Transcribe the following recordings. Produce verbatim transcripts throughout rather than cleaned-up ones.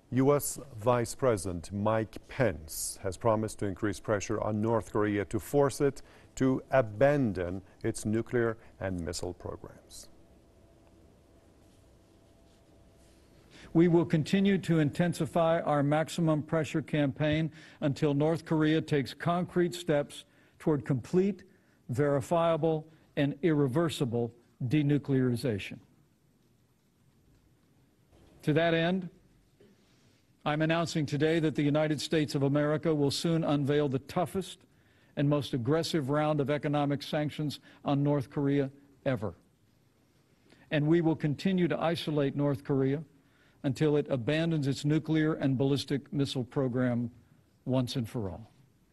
U S Vice President Mike Pence has promised to increase pressure on North Korea to force it to abandon its nuclear and missile programs. We will continue to intensify our maximum pressure campaign until North Korea takes concrete steps toward complete, verifiable, and irreversible denuclearization. To that end, I'm announcing today that the United States of America will soon unveil the toughest and most aggressive round of economic sanctions on North Korea ever. And we will continue to isolate North Korea until it abandons its nuclear and ballistic missile program once and for all.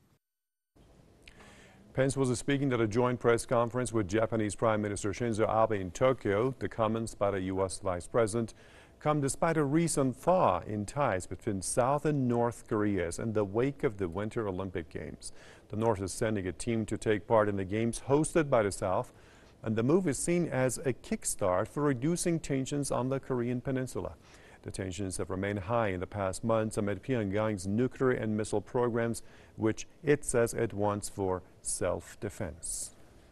Pence was speaking at a joint press conference with Japanese Prime Minister Shinzo Abe in Tokyo. The comments by the U S Vice President come despite a recent thaw in ties between South and North Koreas in the wake of the Winter Olympic Games. The North is sending a team to take part in the Games hosted by the South, and the move is seen as a kickstart for reducing tensions on the Korean peninsula. The tensions have remained high in the past months amid Pyongyang's nuclear and missile programs, which it says it wants for self-defense.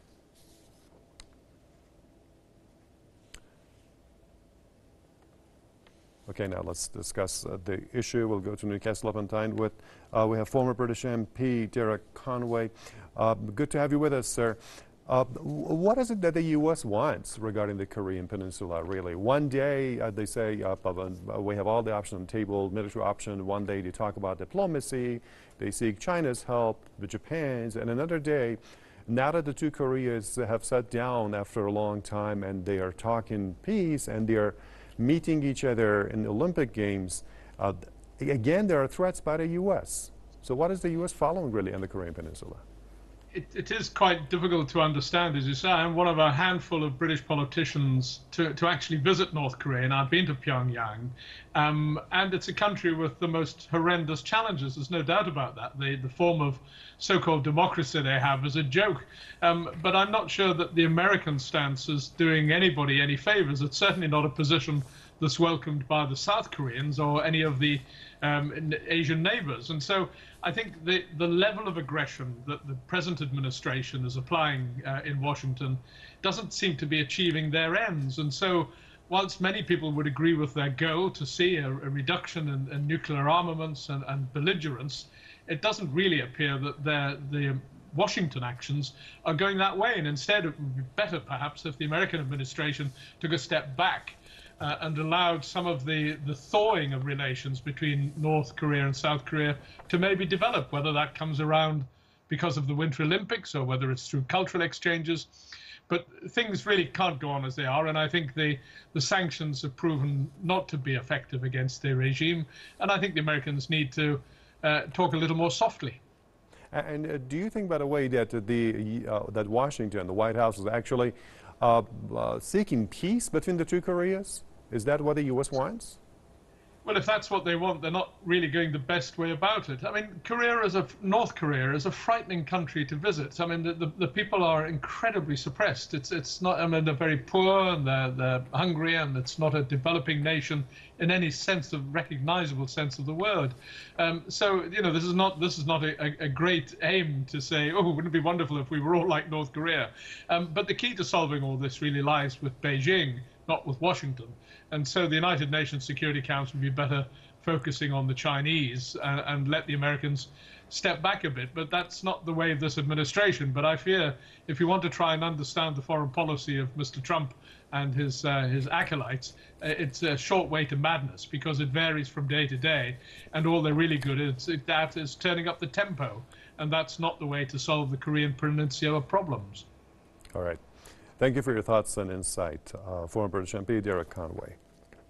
Okay, now let's discuss uh, the issue. We'll go to Newcastle upon Tyne with, uh, we have former British M P Derek Conway. Uh, good to have you with us, sir. Uh, what is it that the U S wants regarding the Korean Peninsula, really? One day, uh, they say, uh, uh, we have all the options on the table, military option. One day they talk about diplomacy. They seek China's help, the Japan's, and another day, now that the two Koreas have sat down after a long time and they are talking peace and they are meeting each other in the Olympic Games, uh, again, there are threats by the U S. So what is the U S following really on the Korean Peninsula? It, it is quite difficult to understand, as you say. I'm one of a handful of British politicians to, to actually visit North Korea, and I've been to Pyongyang. Um, and it's a country with the most horrendous challenges, there's no doubt about that. The, the form of so-called democracy they have is a joke. Um, but I'm not sure that the American stance is doing anybody any favors. It's certainly not a position that's welcomed by the South Koreans or any of the um, Asian neighbors. And so I think the, the level of aggression that the present administration is applying uh, in Washington doesn't seem to be achieving their ends. And so whilst many people would agree with their goal to see a, a reduction in, in nuclear armaments and, and belligerence, it doesn't really appear that the Washington actions are going that way. And instead, it would be better perhaps if the American administration took a step back Uh, and allowed some of the, the thawing of relations between North Korea and South Korea to maybe develop, whether that comes around because of the Winter Olympics or whether it's through cultural exchanges. But things really can't go on as they are, and I think the, the sanctions have proven not to be effective against the regime, and I think the Americans need to uh, talk a little more softly. And uh, do you think, by the way, that the uh, that Washington, the White House, is actually uh, uh, seeking peace between the two Koreas? Is that what the U S wants? Well, if that's what they want, they're not really going the best way about it. I mean, Korea is a, North Korea is a frightening country to visit. I mean, the, the, the people are incredibly suppressed. It's, it's not, I mean, they're very poor and they're, they're hungry, and it's not a developing nation in any sense of recognizable sense of the word. Um, so, you know, this is not, this is not a, a, a great aim to say, oh, wouldn't it be wonderful if we were all like North Korea? Um, but the key to solving all this really lies with Beijing, not with Washington. And so the United Nations Security Council would be better focusing on the Chinese and, and let the Americans step back a bit. But that's not the way of this administration. But I fear if you want to try and understand the foreign policy of Mister Trump and his, uh, his acolytes, it's a short way to madness, because it varies from day to day. And all they're really good at that is turning up the tempo. And that's not the way to solve the Korean Peninsula problems. All right. Thank you for your thoughts and insight. Uh, former British M P Derek Conway.